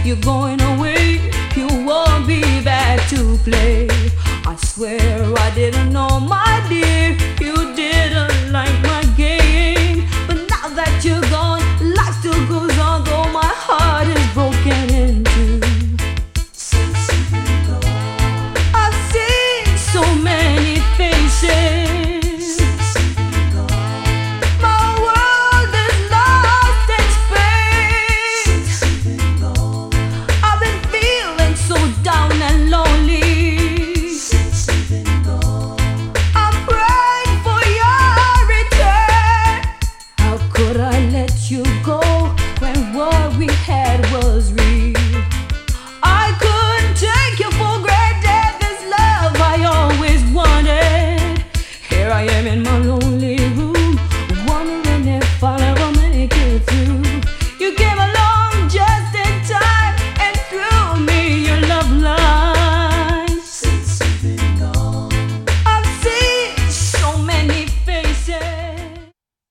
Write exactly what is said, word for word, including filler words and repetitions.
you're going away, you won't be back to play. I swear I didn't know, my dear.